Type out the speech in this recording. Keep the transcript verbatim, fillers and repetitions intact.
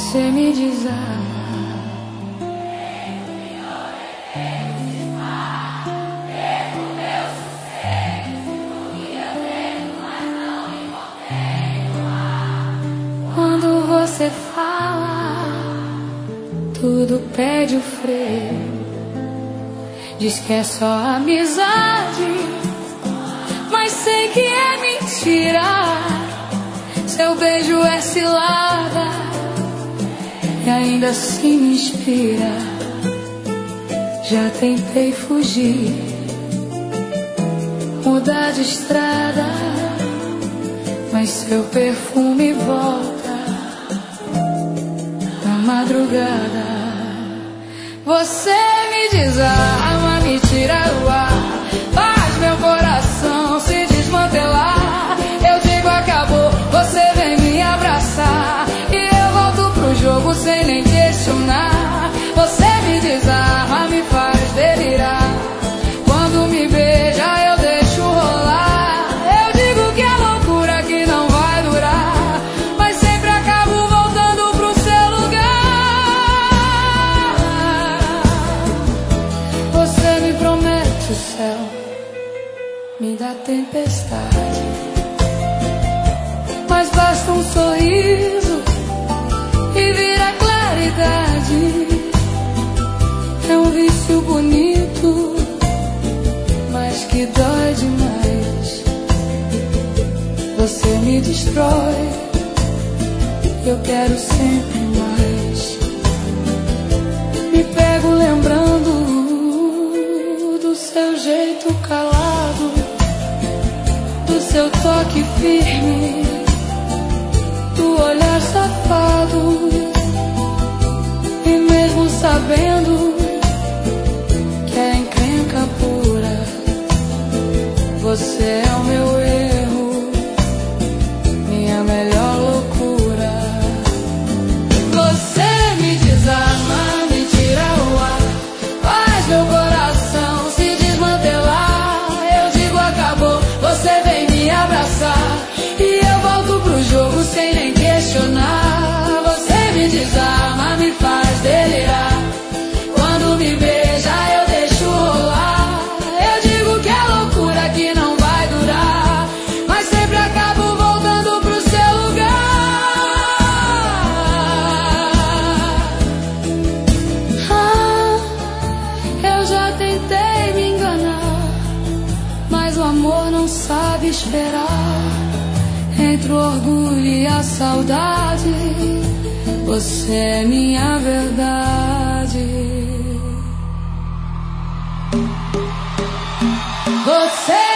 você me desarma. Quando você fala, tudo perde o freio. Diz que é só amizade, mas sei que é mentira. Seu beijo é cilada e ainda assim me inspira. Já tentei fugir, mudar de estrada, mas seu perfume volta na madrugada. Você me desarma, me tira o ar, faz meu coração se desmantelar. Eu digo acabou, você vem me abraçar e eu volto pro jogo sem nem questionar. Você me desarma, me faz delirar. Quando me beija eu deixo rolar. Eu digo que é loucura que não vai durar, mas sempre acabo voltando pro seu lugar. Você me promete o céu, me dá tempestade, mas basta um sorriso e vira claridade. É um vício bonito, mas que dói demais. Você me destrói, eu quero sempre mais. Me pego lembrando do seu jeito calado, do seu toque firme, do olhar safado. E mesmo sabendo que é encrenca pura, você é o meu erro, minha melhor loucura. Você me desarma, me tira o ar, faz meu coração se desmantelar. Eu digo acabou, você vem me abraçar e eu volto pro jogo sem nem questionar. Você me desarma, me faz delirar. Quando me beija eu deixo rolar. Eu digo que é loucura que não vai durar, mas sempre acabo voltando pro seu lugar. Ah, eu já tentei me enganar, mas o amor não sabe esperar. Entre o orgulho e a saudade, você é minha verdade. Você